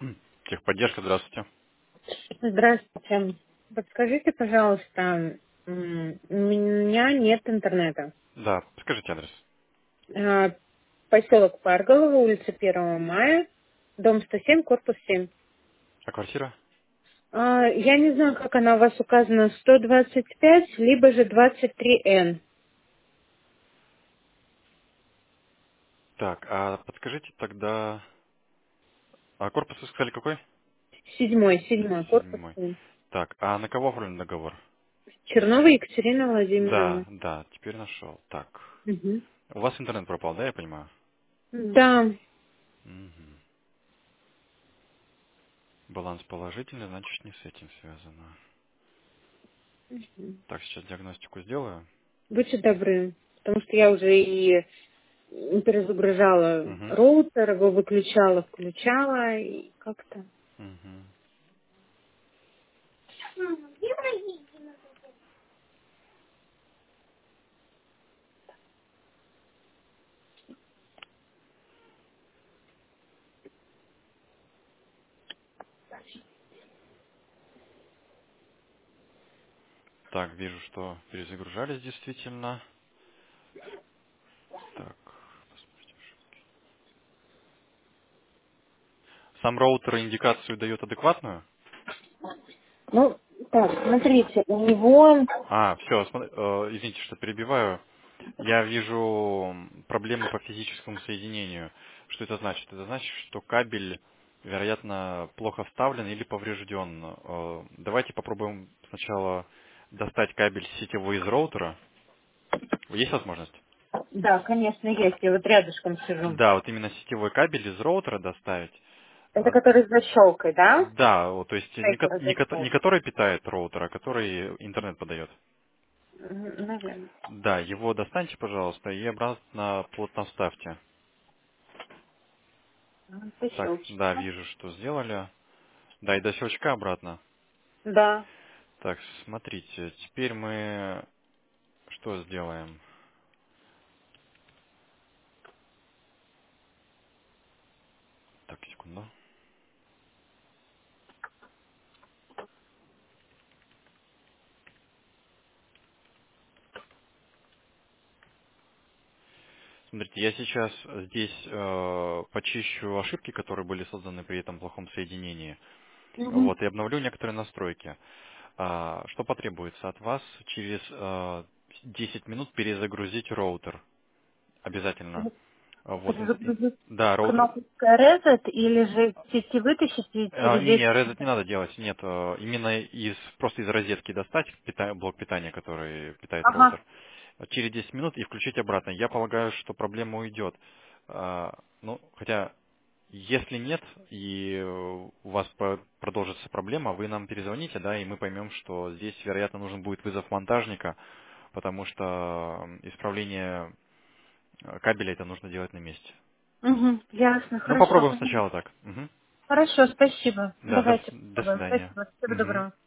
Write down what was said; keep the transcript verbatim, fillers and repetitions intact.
Техподдержка, здравствуйте. Здравствуйте. Подскажите, пожалуйста, м, у меня нет интернета. Да, скажите адрес. А, Поселок Парголово, улица Первого мая, дом сто семь, корпус семь. А квартира? А, Я не знаю, как она у вас указана, сто двадцать пять, либо же двадцать три эн. Так, а подскажите тогда... А корпус вы сказали какой? Седьмой, седьмой, корпус Седьмой. семь. Так, а на кого оформлен договор? Чернова Екатерина Да, Владимировна. да, теперь нашел. Так. Мгм. У вас интернет пропал, да, я понимаю? Да. Мгм. Баланс положительный, значит не с этим связано. Так, сейчас диагностику сделаю. Будьте добры, потому что я уже и перезагружала Угу. роутер, его выключала, включала, и как-то... Угу. Так, вижу, что перезагружались действительно. Так, посмотрите. Сам роутер индикацию дает адекватную? Ну, так, смотрите, у него... А, все, извините, что перебиваю. Я вижу м, проблемы по физическому соединению. Что это значит? Это значит, что кабель, вероятно, плохо вставлен или поврежден. Э, Давайте попробуем сначала достать кабель сетевой из роутера. Есть возможность? Да, конечно, есть, я вот рядышком сижу. Да, вот именно сетевой кабель из роутера доставить. Это Э, который с защелкой, да? Да, вот, то есть не, ко- Шейкер не ко- не защелка. который питает роутер, а который интернет подает. Наверное. Да, его достаньте, пожалуйста, и обратно плотно вставьте. Так, Защелчик. да, вижу, что сделали. Да, и до щелчка обратно. Да. Так, смотрите, теперь мы что сделаем? Так, секунду. Смотрите, я сейчас здесь э, почищу ошибки, которые были созданы при этом плохом соединении. Угу. Вот, и обновлю некоторые настройки. А, что потребуется от вас? Через э, десять минут перезагрузить роутер. Обязательно. А, Вот, ин- ин- Перезагрузить да, роутер. кнопочкой Reset или же сети вытащить и А, через не, не, десять резать не минут? надо делать, нет, э, именно из просто из розетки достать пита- блок питания, который питает Ага. роутер, через десять минут и включить обратно. Я полагаю, что проблема уйдет. А, Ну, хотя, если нет и э, у вас по- продолжится проблема, вы нам перезвоните, да, и мы поймем, что здесь, вероятно, нужен будет вызов монтажника, потому что э, исправление э, кабеля это нужно делать на месте. Угу. Ясно, Ну, хорошо. попробуем сначала так. Мгм. Хорошо, спасибо. Да, до, Давайте до попробуем. свидания. Спасибо. Всего Мгм. доброго.